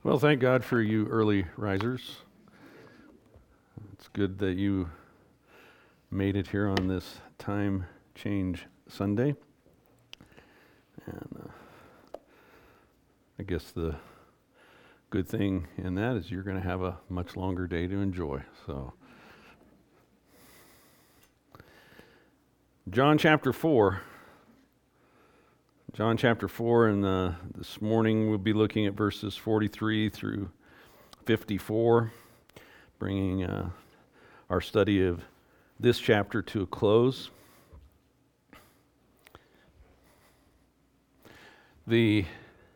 Well, thank God for you early risers. It's good that you made it here on this time change Sunday. And I guess the good thing in that is you're going to have a much longer day to enjoy. So, John chapter 4. John chapter 4, and this morning we'll be looking at verses 43 through 54, bringing our study of this chapter to a close. The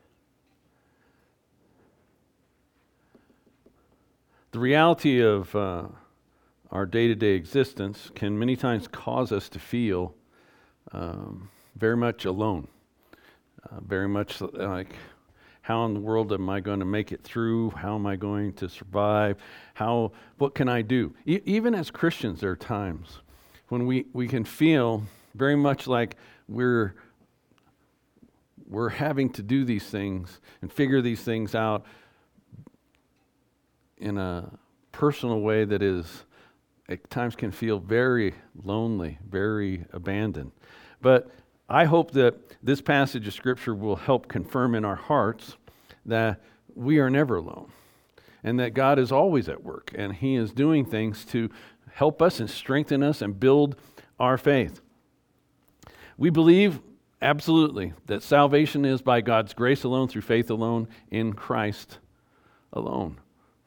reality of our day-to-day existence can many times cause us to feel very much alone. Very much like, how in the world am I going to make it through? How am I going to survive? What can I do? Even as Christians, there are times when we can feel very much like we're having to do these things and figure these things out in a personal way that is, at times can feel very lonely, very abandoned. But I hope that this passage of Scripture will help confirm in our hearts that we are never alone and that God is always at work and He is doing things to help us and strengthen us and build our faith. We believe absolutely that salvation is by God's grace alone, through faith alone, in Christ alone.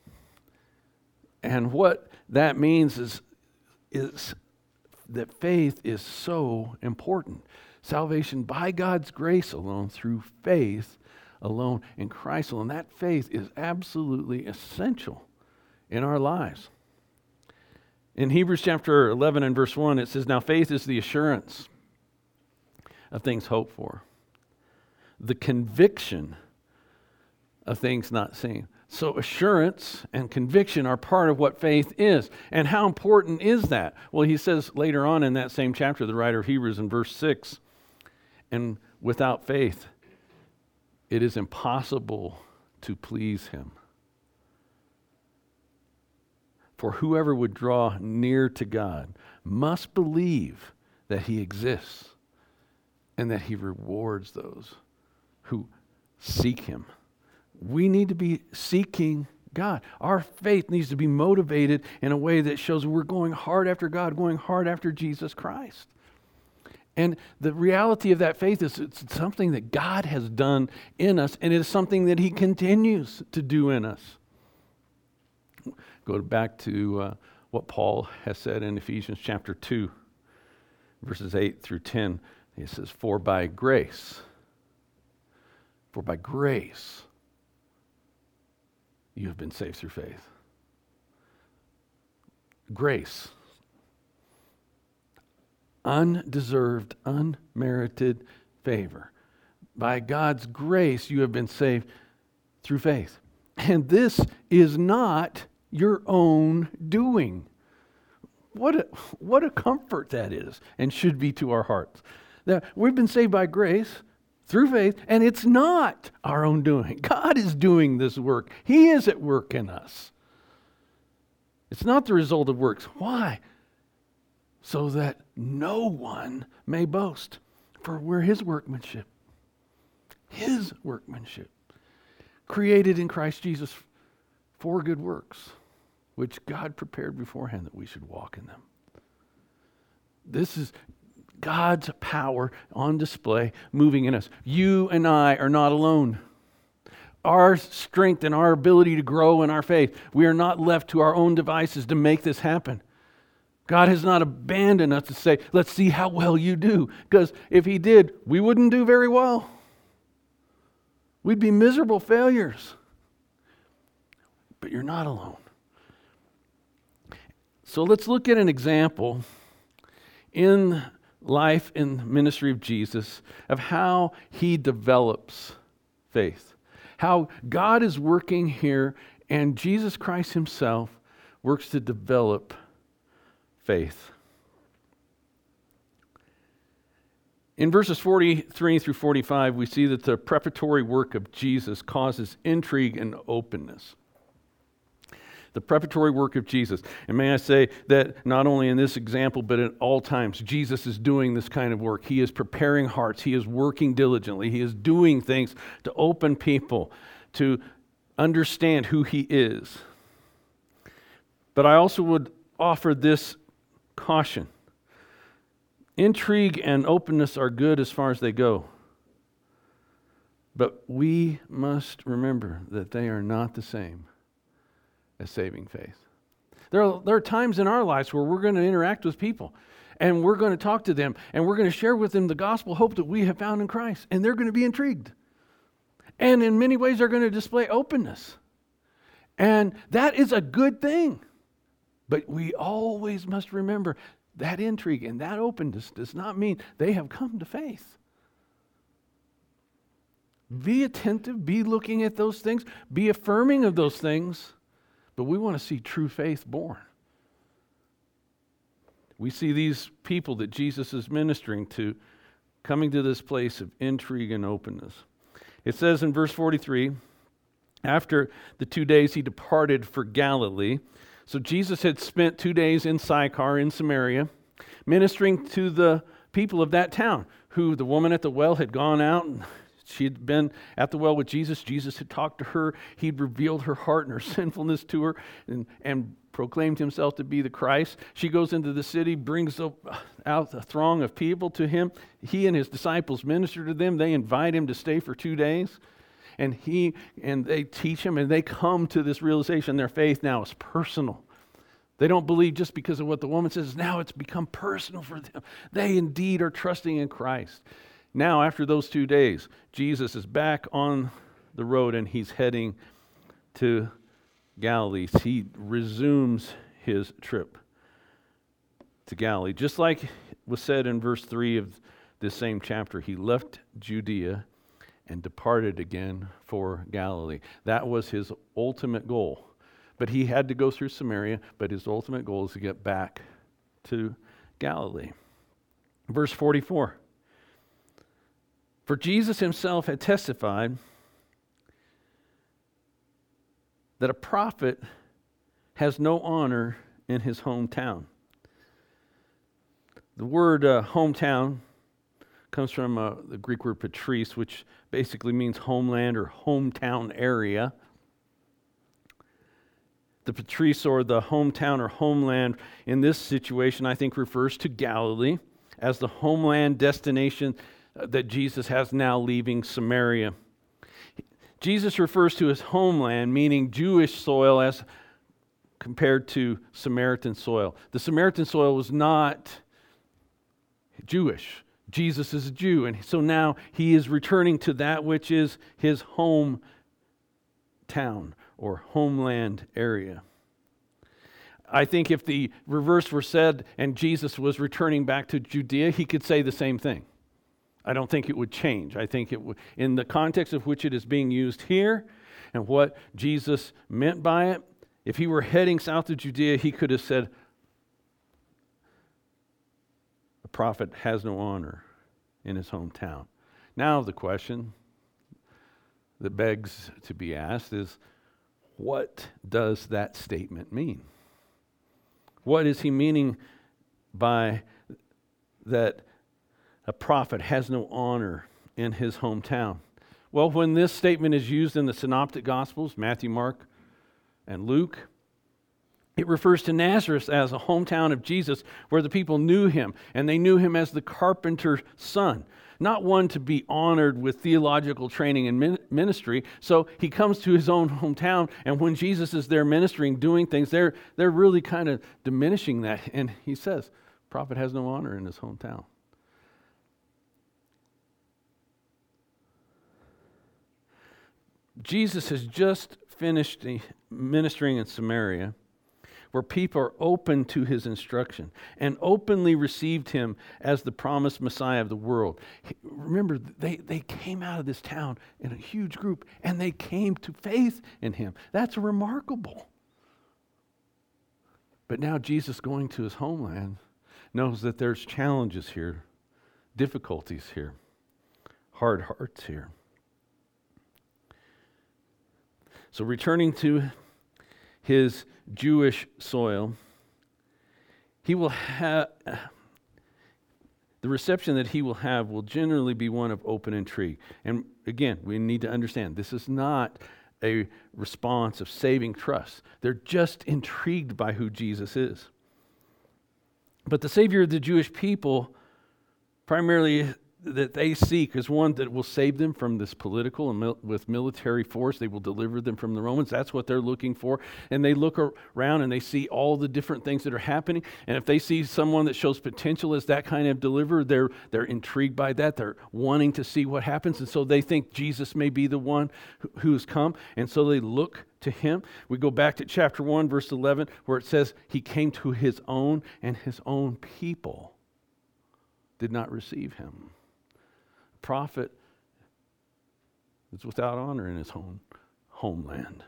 And what that means is that faith is so important. Salvation by God's grace alone, through faith alone, in Christ alone. That faith is absolutely essential in our lives. In Hebrews chapter 11 and verse 1, it says, "Now faith is the assurance of things hoped for, the conviction of things not seen." So assurance and conviction are part of what faith is. And how important is that? Well, he says later on in that same chapter, the writer of Hebrews in verse 6, "And without faith, it is impossible to please Him. For whoever would draw near to God must believe that He exists and that He rewards those who seek Him." We need to be seeking God. Our faith needs to be motivated in a way that shows we're going hard after God, going hard after Jesus Christ. And the reality of that faith is it's something that God has done in us, and it is something that He continues to do in us. Go back to what Paul has said in Ephesians chapter 2, verses 8 through 10. He says, For by grace, you have been saved through faith." Grace. Undeserved, unmerited favor. By God's grace, you have been saved through faith. And this is not your own doing. What a comfort that is and should be to our hearts. That we've been saved by grace through faith, and it's not our own doing. God is doing this work. He is at work in us. It's not the result of works. Why? So that no one may boast. For we're His workmanship. His workmanship. Created in Christ Jesus for good works, which God prepared beforehand that we should walk in them. This is God's power on display, moving in us. You and I are not alone. Our strength and our ability to grow in our faith, we are not left to our own devices to make this happen. God has not abandoned us to say, let's see how well you do. Because if He did, we wouldn't do very well. We'd be miserable failures. But you're not alone. So let's look at an example in life and ministry of Jesus of how He develops faith. How God is working here and Jesus Christ Himself works to develop faith. In verses 43 through 45, we see that the preparatory work of Jesus causes intrigue and openness. The preparatory work of Jesus. And may I say that not only in this example, but at all times, Jesus is doing this kind of work. He is preparing hearts. He is working diligently. He is doing things to open people to understand who he is. But I also would offer this caution. Intrigue and openness are good as far as they go. But we must remember that they are not the same as saving faith. There are times in our lives where we're going to interact with people and we're going to talk to them and we're going to share with them the gospel hope that we have found in Christ, and they're going to be intrigued. And in many ways, they're going to display openness. And that is a good thing. But we always must remember that intrigue and that openness does not mean they have come to faith. Be attentive, be looking at those things, be affirming of those things, but we want to see true faith born. We see these people that Jesus is ministering to coming to this place of intrigue and openness. It says in verse 43, after the 2 days he departed for Galilee. So Jesus had spent 2 days in Sychar in Samaria, ministering to the people of that town, who the woman at the well had gone out and she had been at the well with Jesus. Jesus had talked to her. He'd revealed her heart and her sinfulness to her and proclaimed himself to be the Christ. She goes into the city, brings out a throng of people to him. He and his disciples minister to them. They invite him to stay for 2 days. And they teach him, and they come to this realization their faith now is personal. They don't believe just because of what the woman says. Now it's become personal for them. They indeed are trusting in Christ. Now, after those 2 days, Jesus is back on the road and he's heading to Galilee. He resumes his trip to Galilee. Just like was said in verse 3 of this same chapter, he left Judea and departed again for Galilee. That was his ultimate goal. But he had to go through Samaria, but his ultimate goal is to get back to Galilee. Verse 44. For Jesus himself had testified that a prophet has no honor in his hometown. The word hometown comes from the Greek word patris, which basically means homeland or hometown area. The patris, or the hometown or homeland, in this situation, I think refers to Galilee as the homeland destination that Jesus has now leaving Samaria. Jesus refers to his homeland, meaning Jewish soil, as compared to Samaritan soil. The Samaritan soil was not Jewish. Jesus is a Jew, and so now he is returning to that which is his hometown or homeland area. I think if the reverse were said and Jesus was returning back to Judea, he could say the same thing. I don't think it would change. I think it would, in the context of which it is being used here and what Jesus meant by it, if he were heading south of Judea, he could have said, a prophet has no honor in his hometown. Now the question that begs to be asked is, what does that statement mean? What is he meaning by that a prophet has no honor in his hometown? Well, when this statement is used in the Synoptic Gospels, Matthew, Mark, and Luke, it refers to Nazareth as a hometown of Jesus where the people knew him, and they knew him as the carpenter's son, not one to be honored with theological training and ministry. So he comes to his own hometown, and when Jesus is there ministering, doing things, they're really kind of diminishing that. And he says, prophet has no honor in his hometown. Jesus has just finished ministering in Samaria, where people are open to his instruction and openly received him as the promised Messiah of the world. Remember, they came out of this town in a huge group, and they came to faith in him. That's remarkable. But now Jesus, going to his homeland, knows that there's challenges here difficulties here, hard hearts here. So returning to his Jewish soil, he will have the reception that he will have will generally be one of open intrigue. And again, we need to understand this is not a response of saving trust. They're just intrigued by who Jesus is. But the Savior of the Jewish people, primarily that they seek, is one that will save them from this political and with military force. They will deliver them from the Romans. That's what they're looking for. And they look around and they see all the different things that are happening. And if they see someone that shows potential as that kind of deliverer, they're intrigued by that. They're wanting to see what happens. And so they think Jesus may be the one who's come. And so they look to him. We go back to chapter 1, verse 11, where it says he came to his own, and his own people did not receive him. Prophet is without honor in his homeland.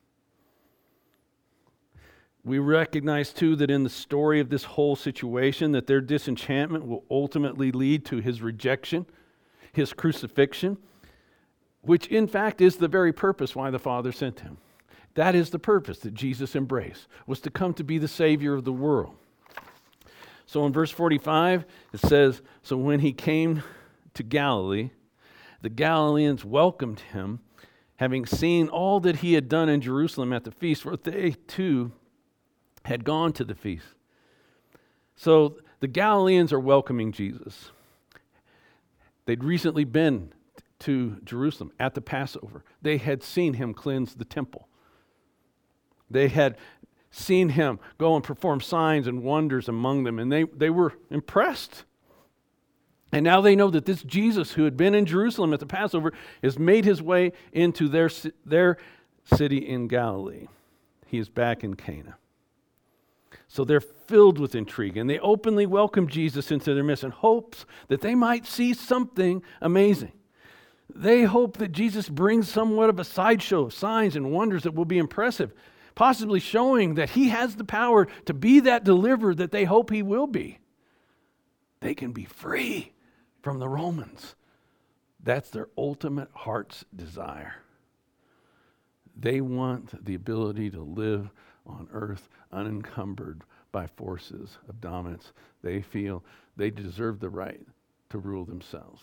We recognize too that in the story of this whole situation that their disenchantment will ultimately lead to his rejection, his crucifixion, which in fact is the very purpose why the Father sent him. That is the purpose that Jesus embraced, was to come to be the Savior of the world. So in verse 45 it says, so when he came to Galilee, the Galileans welcomed him, having seen all that he had done in Jerusalem at the feast, for they too had gone to the feast. So the Galileans are welcoming Jesus. They'd recently been to Jerusalem at the Passover. They had seen him cleanse the temple. They had seen him go and perform signs and wonders among them, and they were impressed. And now they know that this Jesus who had been in Jerusalem at the Passover has made his way into their city in Galilee. He is back in Cana. So they're filled with intrigue, and they openly welcome Jesus into their midst in hopes that they might see something amazing. They hope that Jesus brings somewhat of a sideshow of signs and wonders that will be impressive, possibly showing that he has the power to be that deliverer that they hope he will be. They can be free from the Romans. That's their ultimate heart's desire. They want the ability to live on earth unencumbered by forces of dominance. They feel they deserve the right to rule themselves.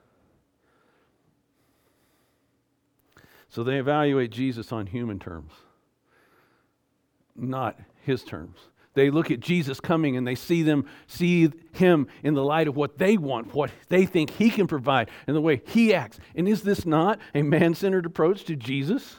So they evaluate Jesus on human terms, not his terms. They look at Jesus coming and they see him in the light of what they want, what they think he can provide, and the way he acts. And is this not a man-centered approach to Jesus?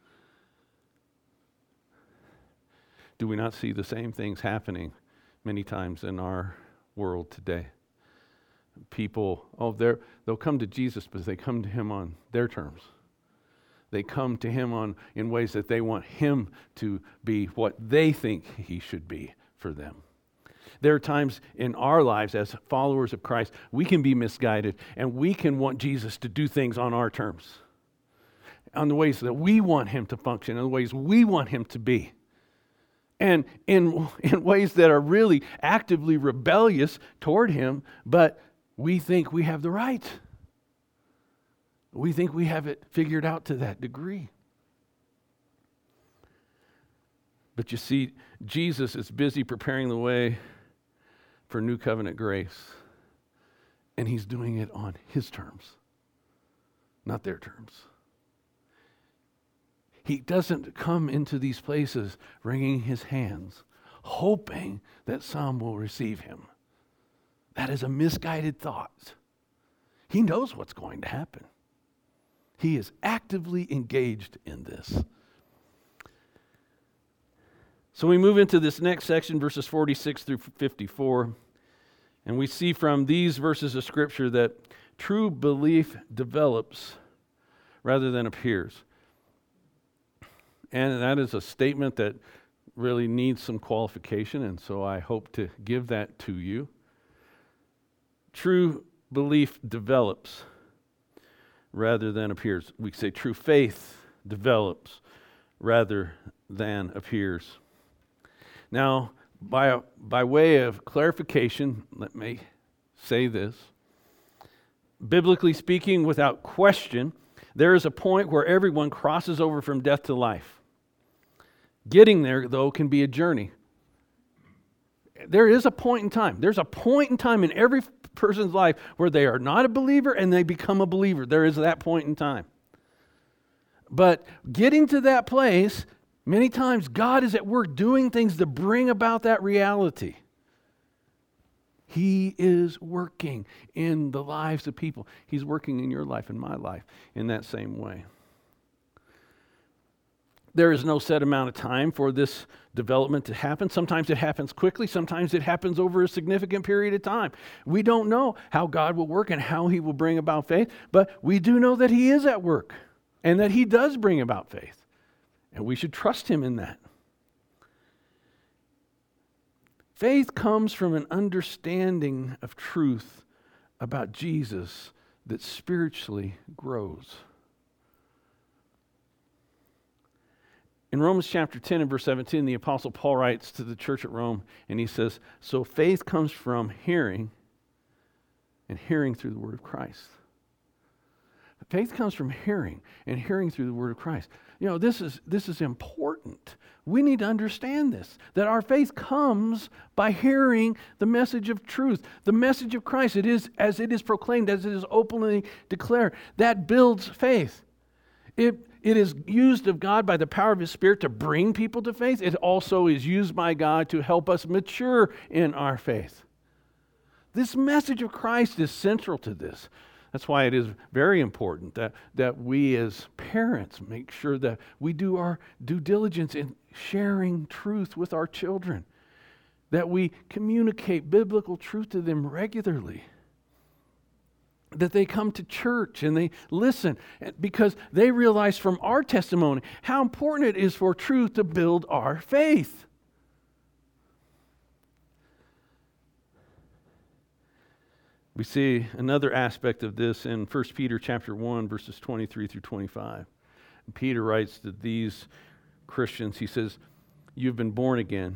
Do we not see the same things happening many times in our world today? People, they'll come to Jesus, but they come to him on their terms. They come to him in ways that they want him to be what they think he should be for them. There are times in our lives as followers of Christ, we can be misguided and we can want Jesus to do things on our terms, on the ways that we want him to function, in the ways we want him to be. And in ways that are really actively rebellious toward him, but we think we have the right. We think we have it figured out to that degree. But you see, Jesus is busy preparing the way for new covenant grace. And he's doing it on his terms, not their terms. He doesn't come into these places wringing his hands, hoping that some will receive him. That is a misguided thought. He knows what's going to happen. He is actively engaged in this. So we move into this next section, verses 46 through 54, and we see from these verses of Scripture that true belief develops rather than appears. And that is a statement that really needs some qualification, and so I hope to give that to you. True belief develops rather than appears. We say true faith develops rather than appears. Now, by way of clarification, let me say this. biblically speaking, without question, there is a point where everyone crosses over from death to life. Getting there, though, can be a journey. There is a point in time. There's a point in time in every person's life where they are not a believer and they become a believer. There is that point in time. But getting to that place, many times God is at work doing things to bring about that reality. He is working in the lives of people. He's working in your life and my life in that same way. There is no set amount of time for this development to happen. Sometimes it happens quickly. Sometimes it happens over a significant period of time. We don't know how God will work and how He will bring about faith, but we do know that He is at work and that He does bring about faith. And we should trust Him in that. Faith comes from an understanding of truth about Jesus that spiritually grows. In Romans chapter 10 and verse 17, the Apostle Paul writes to the church at Rome, and he says, "So faith comes from hearing, and hearing through the word of Christ." Faith comes from hearing, and hearing through the word of Christ. You know, this is important. We need to understand this, that our faith comes by hearing the message of truth, the message of Christ. It is as it is proclaimed, as it is openly declared. That builds faith. It is used of God by the power of His Spirit to bring people to faith. It also is used by God to help us mature in our faith. This message of Christ is central to this. That's why it is very important that we as parents make sure that we do our due diligence in sharing truth with our children, that we communicate biblical truth to them regularly, that they come to church and they listen because they realize from our testimony how important it is for truth to build our faith. We see another aspect of this in 1 Peter chapter 1, verses 23 through 25. And Peter writes to these Christians, he says, "You've been born again,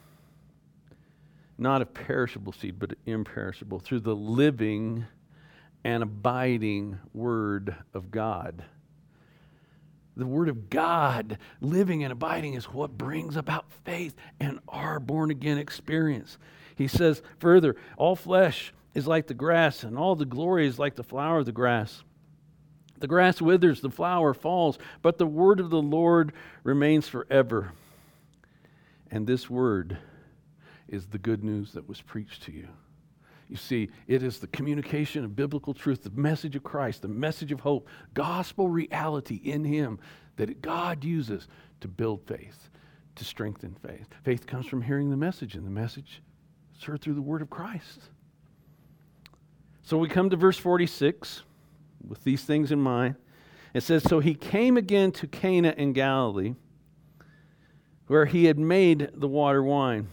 not of perishable seed, but imperishable, through the living and abiding Word of God." The Word of God, living and abiding, is what brings about faith and our born-again experience. He says further, "All flesh is like the grass, and all the glory is like the flower of the grass. The grass withers, the flower falls, but the word of the Lord remains forever." And this word is the good news that was preached to you. You see, it is the communication of biblical truth, the message of Christ, the message of hope, gospel reality in Him that God uses to build faith, to strengthen faith. Faith comes from hearing the message, and the message is heard through the word of Christ. So we come to verse 46 with these things in mind. It says, "So He came again to Cana in Galilee, where He had made the water wine.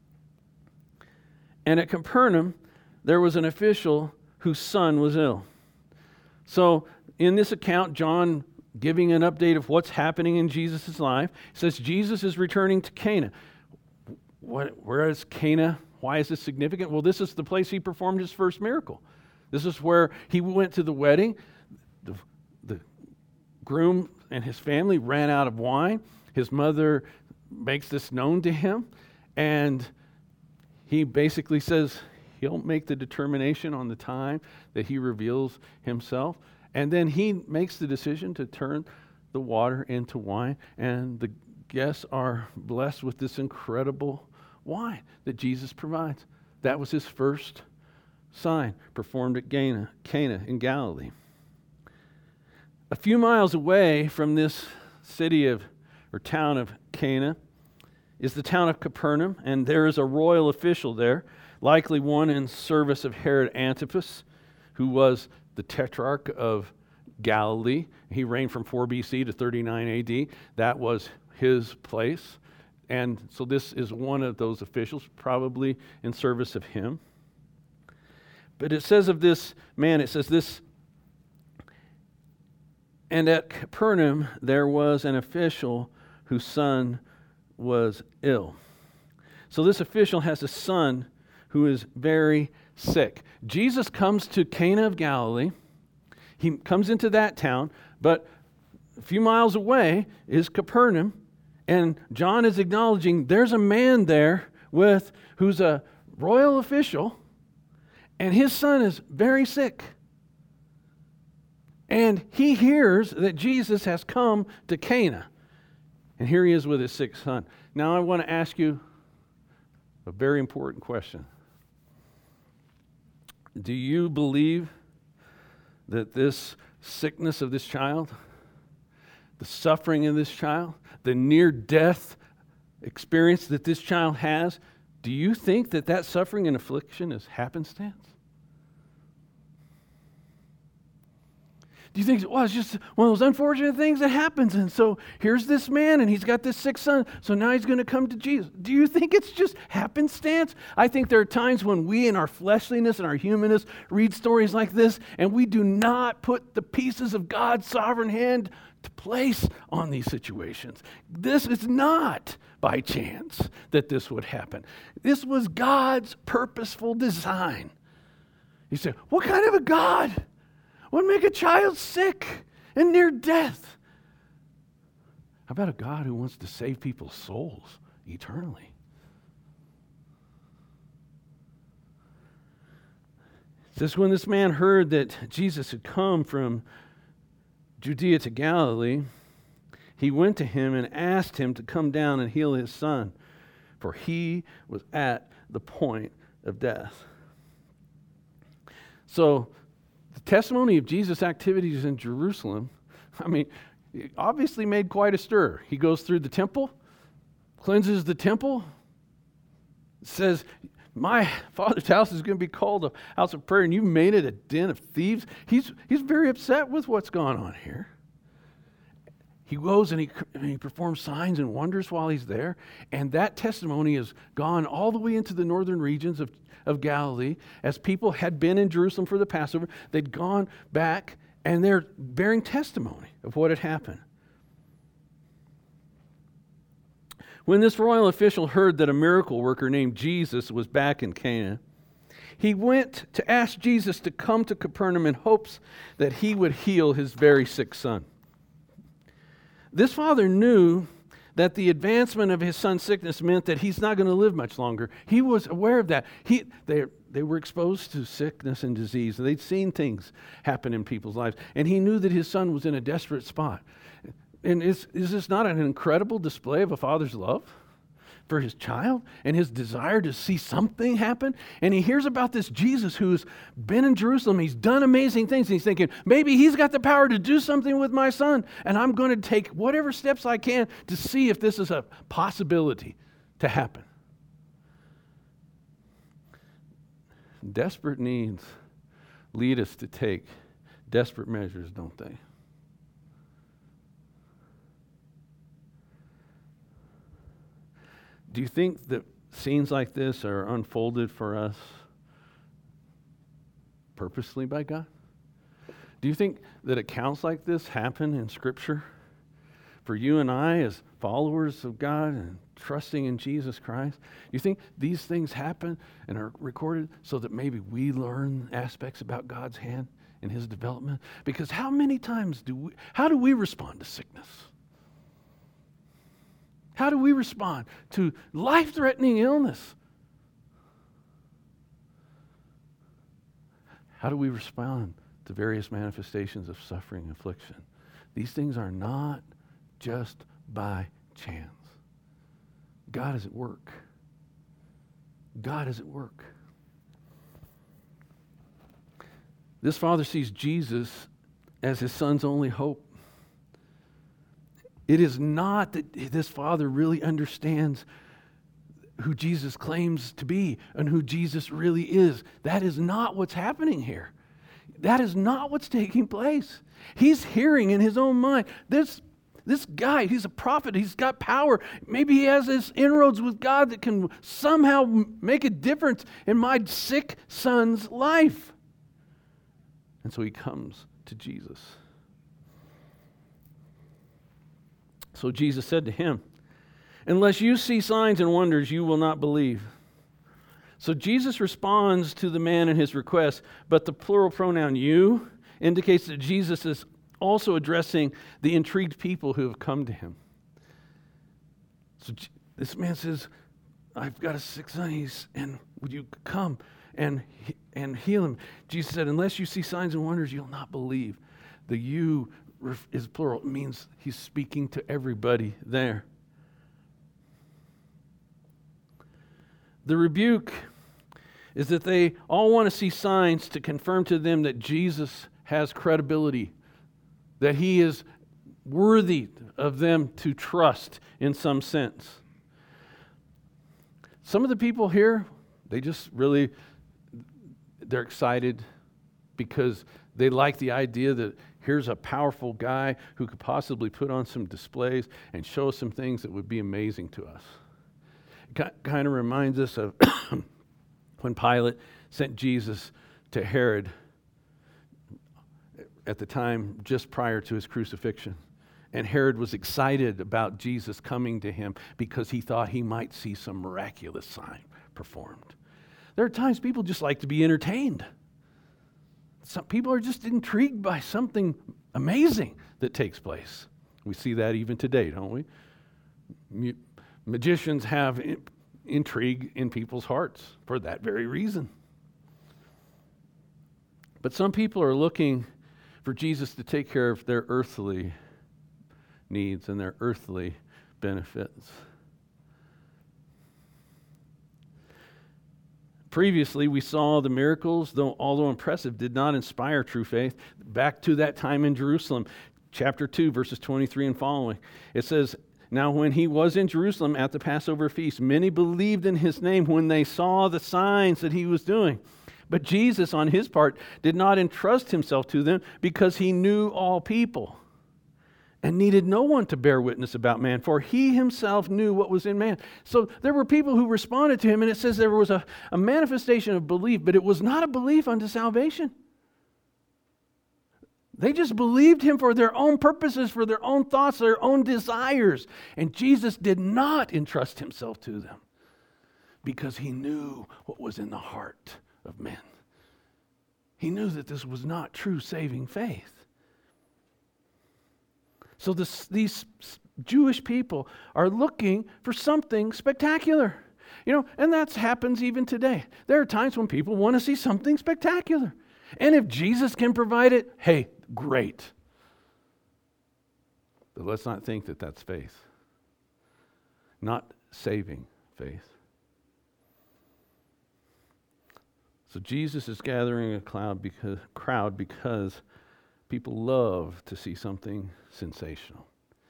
And at Capernaum, there was an official whose son was ill." So in this account, John giving an update of what's happening in Jesus' life, says Jesus is returning to Cana. Where is Cana? Why is this significant? Well, this is the place He performed His first miracle. This is where He went to the wedding. The groom and his family ran out of wine. His mother makes this known to Him, and He basically says He'll make the determination on the time that He reveals Himself. And then He makes the decision to turn the water into wine, and the guests are blessed with this incredible wine that Jesus provides. That was His first sign performed at Cana in Galilee. A few miles away from this city or town of Cana is the town of Capernaum, and there is a royal official there, likely one in service of Herod Antipas, who was the tetrarch of Galilee. He reigned from 4 BC to 39 AD. That was his place. And so this is one of those officials, probably in service of him. But it says of this man, it says this, "And at Capernaum there was an official whose son was ill." So this official has a son who is very sick. Jesus comes to Cana of Galilee, he comes into that town, but a few miles away is Capernaum, and John is acknowledging there's a man there who's a royal official, and his son is very sick. And he hears that Jesus has come to Cana. And here he is with his sick son. Now I want to ask you a very important question. Do you believe that this sickness of this child, the suffering of this child, the near-death experience that this child has, do you think that that suffering and affliction is happenstance? Do you think, well, it's just one of those unfortunate things that happens, and so here's this man, and he's got this sick son, so now he's going to come to Jesus. Do you think it's just happenstance? I think there are times when we in our fleshliness and our humanness read stories like this, and we do not put the pieces of God's sovereign hand to place on these situations. This is not by chance that this would happen. This was God's purposeful design. You say, what kind of a God would make a child sick and near death? How about a God who wants to save people's souls eternally? It says, when this man heard that Jesus had come from Judea to Galilee, he went to him and asked him to come down and heal his son, for he was at the point of death. So, the testimony of Jesus' activities in Jerusalem, it obviously made quite a stir. He goes through the temple, cleanses the temple, says, my Father's house is going to be called a house of prayer, and you've made it a den of thieves. He's very upset with what's going on here. He goes and he performs signs and wonders while he's there, and that testimony has gone all the way into the northern regions of Galilee. As people had been in Jerusalem for the Passover, they'd gone back, and they're bearing testimony of what had happened. When this royal official heard that a miracle worker named Jesus was back in Cana, he went to ask Jesus to come to Capernaum in hopes that he would heal his very sick son. This father knew that the advancement of his son's sickness meant that he's not going to live much longer. He was aware of that. They were exposed to sickness and disease. They'd seen things happen in people's lives. And he knew that his son was in a desperate spot. And is this not an incredible display of a father's love for his child and his desire to see something happen? And he hears about this Jesus who's been in Jerusalem. He's done amazing things. And he's thinking, maybe he's got the power to do something with my son, and I'm going to take whatever steps I can to see if this is a possibility to happen. Desperate needs lead us to take desperate measures, don't they? Do you think that scenes like this are unfolded for us purposely by God? Do you think that accounts like this happen in Scripture for you and I as followers of God and trusting in Jesus Christ? Do you think these things happen and are recorded so that maybe we learn aspects about God's hand in His development? Because how many times how do we respond to sickness? How do we respond to life-threatening illness? How do we respond to various manifestations of suffering and affliction? These things are not just by chance. God is at work. God is at work. This father sees Jesus as his son's only hope. It is not that this father really understands who Jesus claims to be and who Jesus really is. That is not what's happening here. That is not what's taking place. He's hearing in his own mind, this guy, he's a prophet, he's got power. Maybe he has this inroads with God that can somehow make a difference in my sick son's life. And so he comes to Jesus. So Jesus said to him, unless you see signs and wonders, you will not believe. So Jesus responds to the man in his request, but the plural pronoun you indicates that Jesus is also addressing the intrigued people who have come to him. So this man says, I've got a sick son, and would you come and heal him? Jesus said, unless you see signs and wonders, you'll not believe. The you is plural. It means he's speaking to everybody there. The rebuke is that they all want to see signs to confirm to them that Jesus has credibility, that he is worthy of them to trust in some sense. Some of the people here, they're excited because they like the idea that here's a powerful guy who could possibly put on some displays and show us some things that would be amazing to us. It kind of reminds us of when Pilate sent Jesus to Herod at the time just prior to his crucifixion. And Herod was excited about Jesus coming to him because he thought he might see some miraculous sign performed. There are times people just like to be entertained. Some people are just intrigued by something amazing that takes place. We see that even today, don't we? Magicians have intrigue in people's hearts for that very reason. But some people are looking for Jesus to take care of their earthly needs and their earthly benefits. Previously, we saw the miracles, although impressive, did not inspire true faith. Back to that time in Jerusalem, chapter 2, verses 23 and following. It says, now when he was in Jerusalem at the Passover feast, many believed in his name when they saw the signs that he was doing. But Jesus, on his part, did not entrust himself to them because he knew all people and needed no one to bear witness about man, for he himself knew what was in man. So there were people who responded to him, and it says there was a manifestation of belief, but it was not a belief unto salvation. They just believed him for their own purposes, for their own thoughts, their own desires. And Jesus did not entrust himself to them because he knew what was in the heart of men. He knew that this was not true saving faith. So these Jewish people are looking for something spectacular. And that happens even today. There are times when people want to see something spectacular. And if Jesus can provide it, hey, great. But let's not think that that's faith. Not saving faith. So Jesus is gathering a crowd because people love to see something sensational.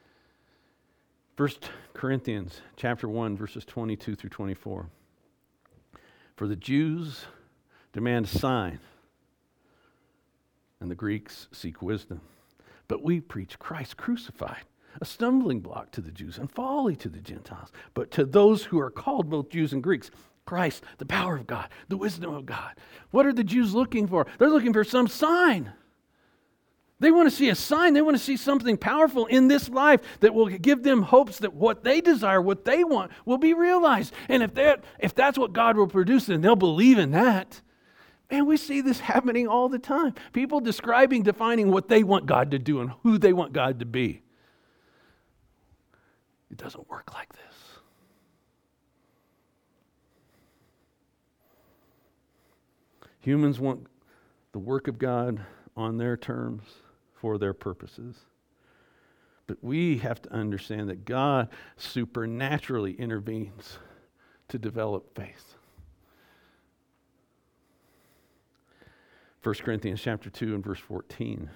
1 Corinthians chapter 1, verses 22 through 24. For the Jews demand a sign, and the Greeks seek wisdom. But we preach Christ crucified, a stumbling block to the Jews and folly to the Gentiles. But to those who are called, both Jews and Greeks, Christ, the power of God, the wisdom of God. What are the Jews looking for? They're looking for some sign. They want to see a sign. They want to see something powerful in this life that will give them hopes that what they desire, what they want, will be realized. And if that's what God will produce, then they'll believe in that. Man, we see this happening all the time. People defining what they want God to do and who they want God to be. It doesn't work like this. Humans want the work of God on their terms for their purposes. But we have to understand that God supernaturally intervenes to develop faith. 1 Corinthians chapter 2 and verse 14.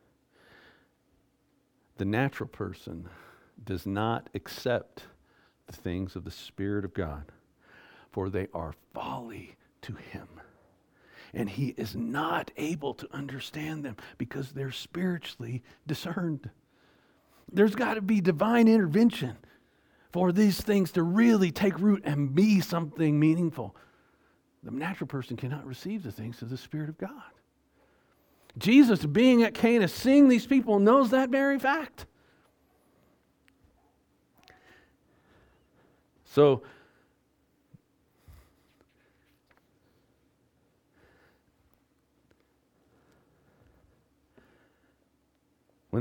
The natural person does not accept the things of the Spirit of God, for they are folly to him. And he is not able to understand them because they're spiritually discerned. There's got to be divine intervention for these things to really take root and be something meaningful. The natural person cannot receive the things of the Spirit of God. Jesus, being at Cana, seeing these people, knows that very fact. So,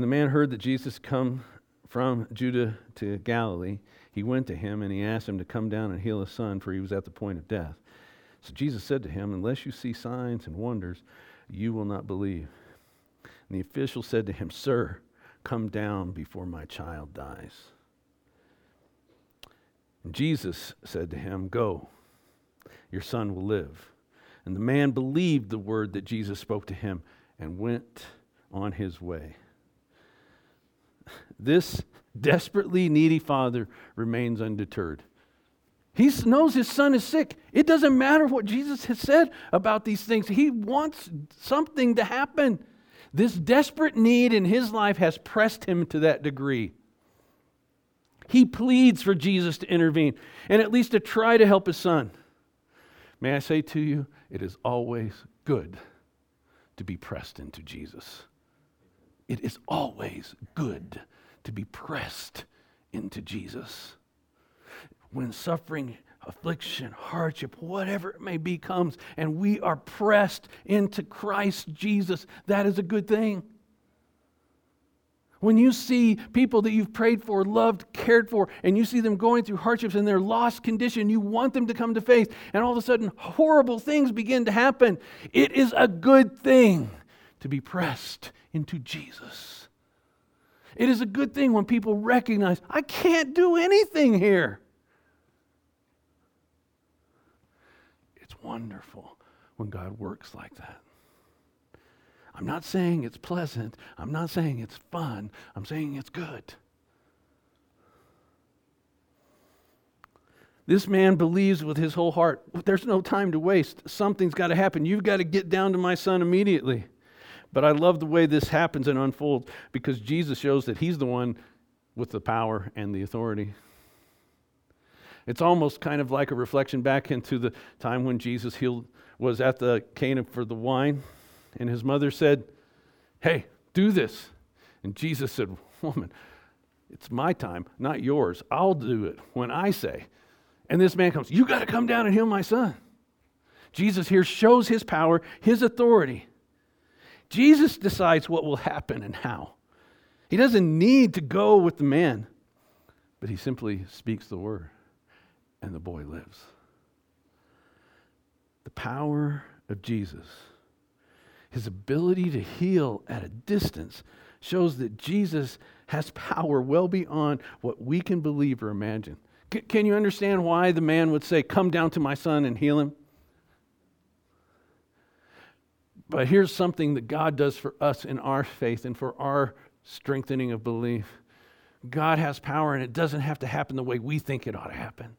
When the man heard that Jesus come from Judah to Galilee, he went to him and he asked him to come down and heal his son, for he was at the point of death. So Jesus said to him, unless you see signs and wonders, you will not believe. And the official said to him, Sir, come down before my child dies. And Jesus said to him, Go, your son will live. And the man believed the word that Jesus spoke to him and went on his way. This desperately needy father remains undeterred. He knows his son is sick. It doesn't matter what Jesus has said about these things. He wants something to happen. This desperate need in his life has pressed him to that degree. He pleads for Jesus to intervene and at least to try to help his son. May I say to you, it is always good to be pressed into Jesus. It is always good to be pressed into Jesus. When suffering, affliction, hardship, whatever it may be comes, and we are pressed into Christ Jesus, that is a good thing. When you see people that you've prayed for, loved, cared for, and you see them going through hardships in their lost condition, you want them to come to faith, and all of a sudden horrible things begin to happen. It is a good thing to be pressed into Jesus. It is a good thing when people recognize, I can't do anything here. It's wonderful when God works like that. I'm not saying it's pleasant. I'm not saying it's fun. I'm saying it's good. This man believes with his whole heart, there's no time to waste. Something's got to happen. You've got to get down to my son immediately. But I love the way this happens and unfolds because Jesus shows that he's the one with the power and the authority. It's almost kind of like a reflection back into the time when Jesus was at the Cana for the wine. And his mother said, hey, do this. And Jesus said, woman, it's my time, not yours. I'll do it when I say. And this man comes, you got to come down and heal my son. Jesus here shows his power, his authority. Jesus decides what will happen and how. He doesn't need to go with the man, but he simply speaks the word, and the boy lives. The power of Jesus, his ability to heal at a distance, shows that Jesus has power well beyond what we can believe or imagine. Can you understand why the man would say, come down to my son and heal him? But here's something that God does for us in our faith and for our strengthening of belief. God has power, and it doesn't have to happen the way we think it ought to happen.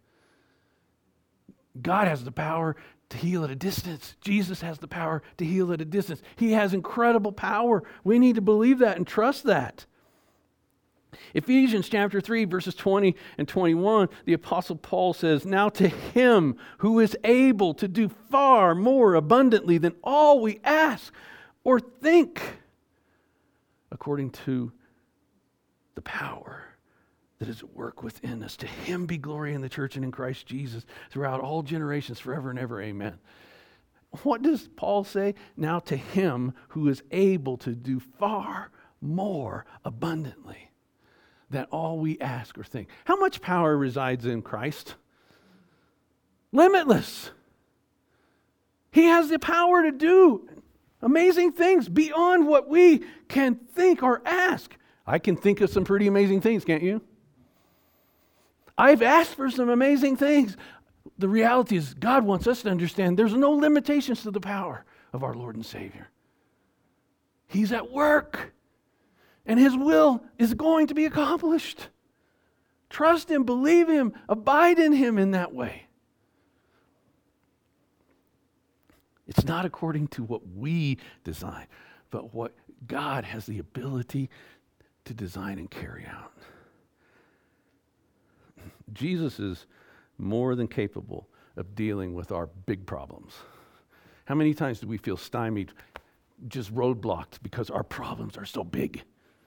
God has the power to heal at a distance. Jesus has the power to heal at a distance. He has incredible power. We need to believe that and trust that. Ephesians chapter 3, verses 20 and 21, the Apostle Paul says, now to him who is able to do far more abundantly than all we ask or think, according to the power that is at work within us. To him be glory in the church and in Christ Jesus throughout all generations, forever and ever. Amen. What does Paul say? Now to him who is able to do far more abundantly than all we ask or think. How much power resides in Christ? Limitless. He has the power to do amazing things beyond what we can think or ask. I can think of some pretty amazing things, can't you? I've asked for some amazing things. The reality is God wants us to understand there's no limitations to the power of our Lord and Savior. He's at work. And his will is going to be accomplished. Trust him, believe him, abide in him in that way. It's not according to what we design, but what God has the ability to design and carry out. Jesus is more than capable of dealing with our big problems. How many times do we feel stymied, just roadblocked because our problems are so big?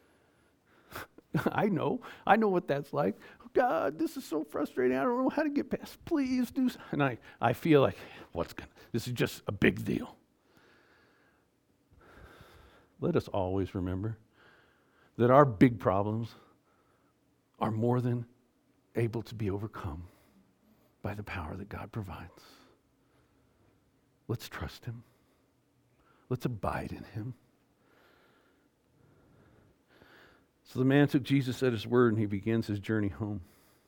I know what that's like. Oh, God, this is so frustrating. I don't know how to get past. Please do something. And I feel like, this is just a big deal. Let us always remember that our big problems are more than able to be overcome by the power that God provides. Let's trust Him. Let's abide in Him. So the man took Jesus at His word and he begins his journey home.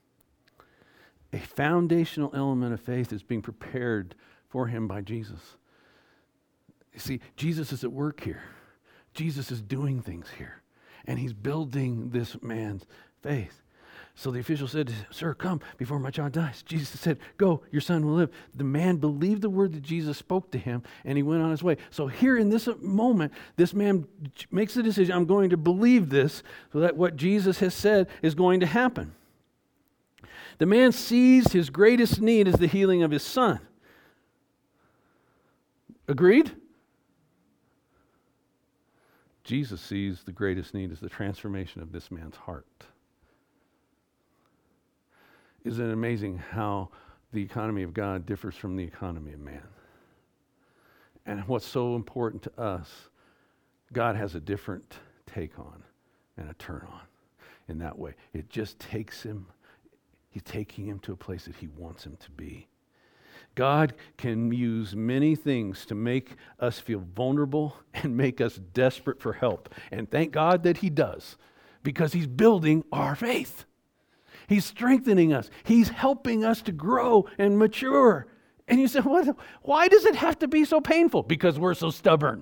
A foundational element of faith is being prepared for him by Jesus. You see, Jesus is at work here. Jesus is doing things here. And He's building this man's faith. So the official said, "Sir, come before my child dies." Jesus said, "Go, your son will live." The man believed the word that Jesus spoke to him, and he went on his way. So here in this moment, this man makes the decision, I'm going to believe this, so that what Jesus has said is going to happen. The man sees his greatest need as the healing of his son. Agreed? Jesus sees the greatest need as the transformation of this man's heart. Isn't it amazing how the economy of God differs from the economy of man? And what's so important to us, God has a different take on and a turn on in that way. It just takes him, He's taking him to a place that He wants him to be. God can use many things to make us feel vulnerable and make us desperate for help. And thank God that He does, because He's building our faith. He's strengthening us. He's helping us to grow and mature. And you say, why does it have to be so painful? Because we're so stubborn.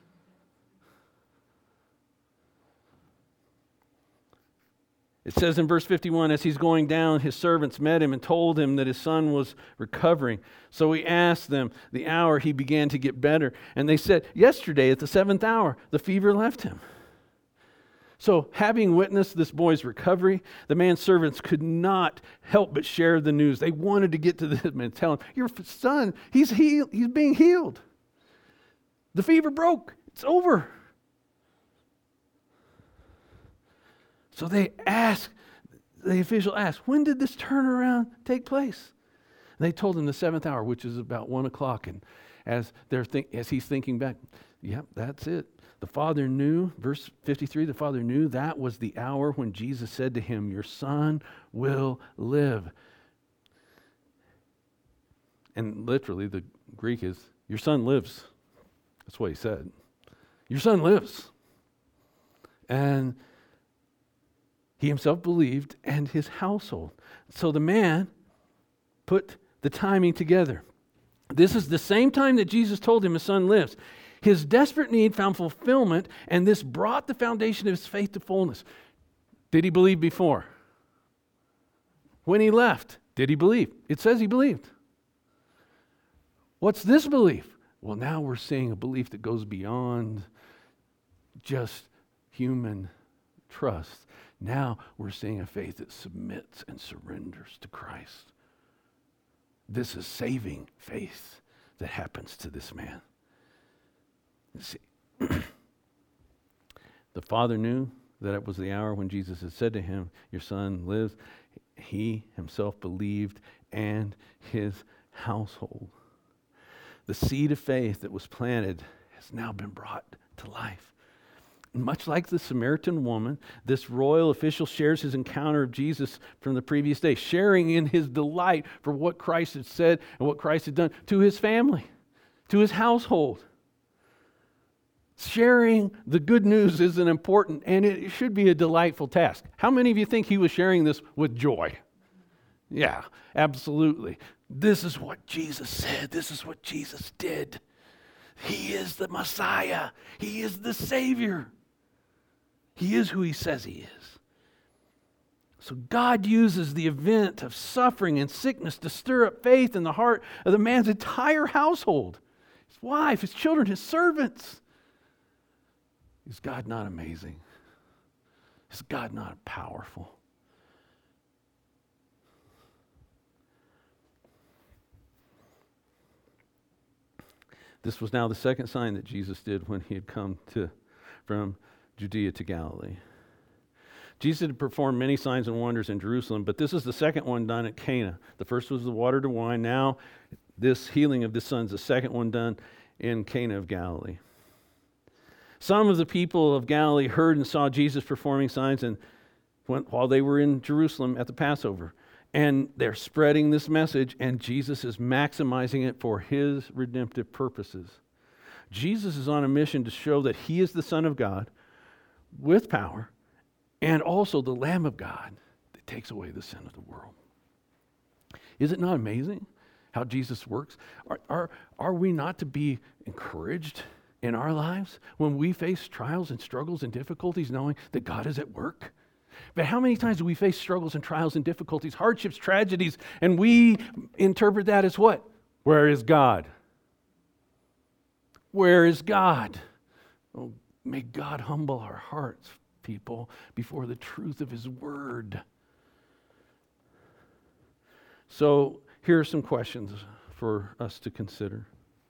It says in verse 51, as he's going down, his servants met him and told him that his son was recovering. So he asked them the hour he began to get better. And they said, yesterday at the 7th hour, the fever left him. So having witnessed this boy's recovery, the man's servants could not help but share the news. They wanted to get to this man and tell him, your son, he's being healed. The fever broke. It's over. So the official asked, when did this turnaround take place? And they told him the 7th hour, which is about 1 o'clock. And as he's thinking back, yep, that's it. The father knew, verse 53, the father knew that was the hour when Jesus said to him, your son will live. And literally the Greek is, your son lives. That's what he said. Your son lives. And he himself believed, and his household. So the man put the timing together. This is the same time that Jesus told him his son lives. His desperate need found fulfillment, and this brought the foundation of his faith to fullness. Did he believe before? When he left, did he believe? It says he believed. What's this belief? Well, now we're seeing a belief that goes beyond just human trust. Now we're seeing a faith that submits and surrenders to Christ. This is saving faith that happens to this man. You see, the father knew that it was the hour when Jesus had said to him, your son lives. He himself believed, and his household. The seed of faith that was planted has now been brought to life. Much like the Samaritan woman, this royal official shares his encounter of Jesus from the previous day, sharing in his delight for what Christ had said and what Christ had done to his family, to his household. Sharing the good news is an important, and it should be a delightful task. How many of you think he was sharing this with joy? Yeah, absolutely. This is what Jesus said. This is what Jesus did. He is the Messiah. He is the Savior. He is who He says He is. So God uses the event of suffering and sickness to stir up faith in the heart of the man's entire household. His wife, his children, his servants. Is God not amazing? Is God not powerful? This was now the second sign that Jesus did when He had come from Judea to Galilee. Jesus had performed many signs and wonders in Jerusalem, but this is the second one done at Cana. The first was the water to wine. Now, this healing of this son is the second one done in Cana of Galilee. Some of the people of Galilee heard and saw Jesus performing signs while they were in Jerusalem at the Passover. And they're spreading this message, and Jesus is maximizing it for his redemptive purposes. Jesus is on a mission to show that he is the Son of God with power, and also the Lamb of God that takes away the sin of the world. Is it not amazing how Jesus works? Are we not to be encouraged in our lives when we face trials and struggles and difficulties, knowing that God is at work? But how many times do we face struggles and trials and difficulties, hardships, tragedies, and we interpret that as what? Where is God? Where is God? Oh, may God humble our hearts, people, before the truth of his word. So here are some questions for us to consider.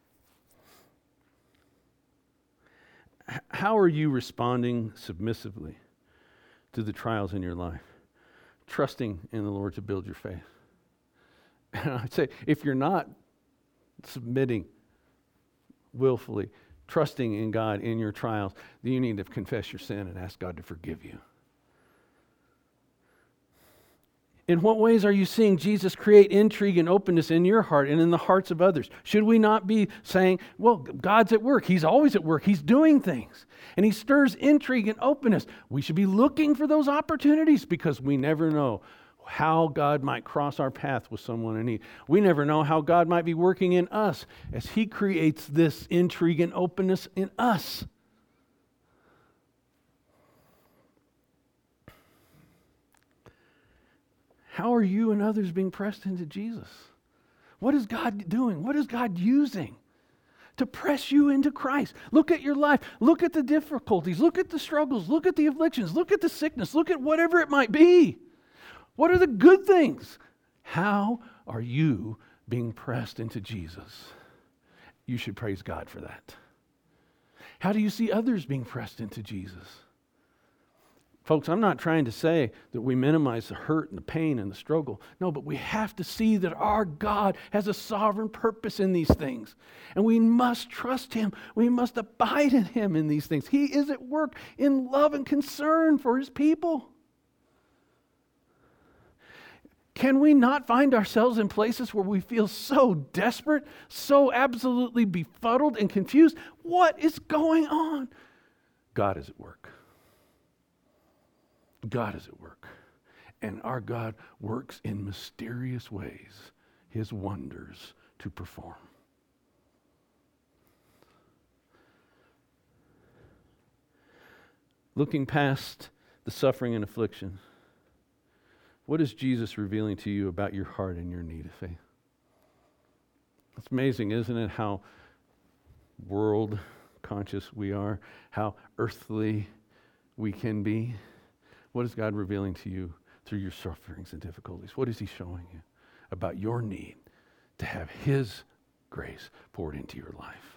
How are you responding submissively to the trials in your life, trusting in the Lord to build your faith? And I'd say, if you're not submitting willfully, trusting in God in your trials, then you need to confess your sin and ask God to forgive you. In what ways are you seeing Jesus create intrigue and openness in your heart and in the hearts of others? Should we not be saying, well, God's at work. He's always at work. He's doing things. And he stirs intrigue and openness. We should be looking for those opportunities because we never know how God might cross our path with someone in need. We never know how God might be working in us as he creates this intrigue and openness in us. How are you and others being pressed into Jesus? What is God doing? What is God using to press you into Christ? Look at your life. Look at the difficulties. Look at the struggles. Look at the afflictions. Look at the sickness. Look at whatever it might be. What are the good things? How are you being pressed into Jesus? You should praise God for that. How do you see others being pressed into Jesus? Folks, I'm not trying to say that we minimize the hurt and the pain and the struggle. No, but we have to see that our God has a sovereign purpose in these things. And we must trust him. We must abide in him in these things. He is at work in love and concern for his people. Can we not find ourselves in places where we feel so desperate, so absolutely befuddled and confused? What is going on? God is at work. God is at work. And our God works in mysterious ways, his wonders to perform. Looking past the suffering and affliction, what is Jesus revealing to you about your heart and your need of faith? It's amazing, isn't it, how world conscious we are, how earthly we can be. What is God revealing to you through your sufferings and difficulties? What is he showing you about your need to have his grace poured into your life?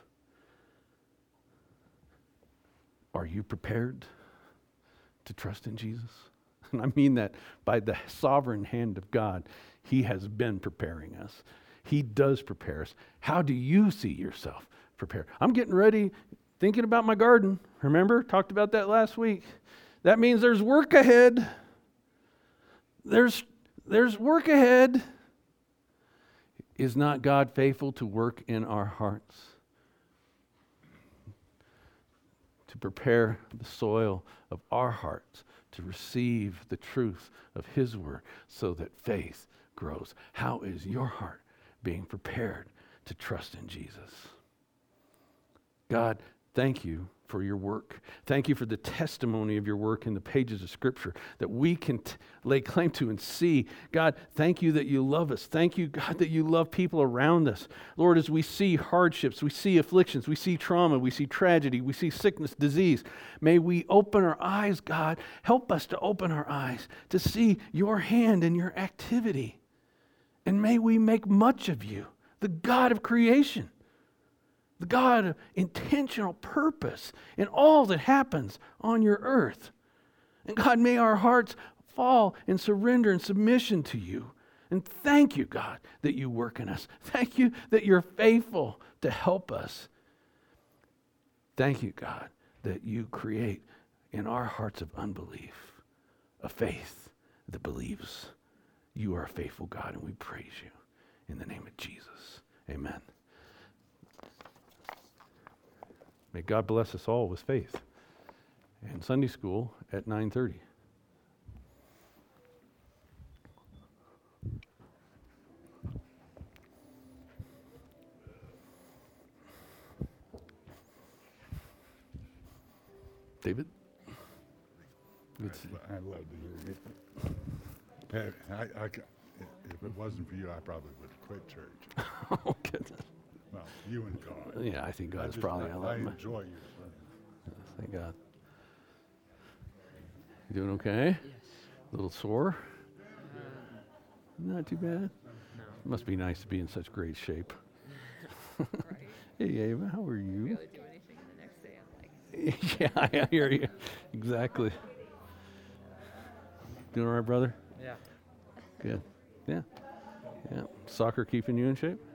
Are you prepared to trust in Jesus? And I mean that by the sovereign hand of God, he has been preparing us. He does prepare us. How do you see yourself prepared? I'm getting ready, thinking about my garden. Remember? Talked about that last week. That means there's work ahead. There's work ahead. Is not God faithful to work in our hearts? To prepare the soil of our hearts to receive the truth of his word so that faith grows. How is your heart being prepared to trust in Jesus? God, thank you for your work. Thank you for the testimony of your work in the pages of Scripture that we can lay claim to and see. God, thank you that you love us. Thank you, God, that you love people around us. Lord, as we see hardships, we see afflictions, we see trauma, we see tragedy, we see sickness, disease, may we open our eyes, God. Help us to open our eyes to see your hand and your activity. And may we make much of you, the God of creation, the God of intentional purpose in all that happens on your earth. And God, may our hearts fall in surrender and submission to you. And thank you, God, that you work in us. Thank you that you're faithful to help us. Thank you, God, that you create in our hearts of unbelief, a faith that believes you are a faithful God, and we praise you in the name of Jesus. Amen. May God bless us all with faith. And Sunday school at 9:30. David? I'd love to hear you. Pat, if it wasn't for you, I probably would have quit church. Oh, goodness. Well, you and God. Yeah, I think God's probably going to I let me. enjoy your sermon. Thank God. You doing okay? Yes. A little sore? Not too bad? No. Must be nice to be in such great shape. Right. Hey, Ava, how are you? Really do anything the next day. I'm like, Yeah, I hear you. Exactly. Doing all right, brother? Yeah. Good. Yeah. Yeah. Soccer keeping you in shape?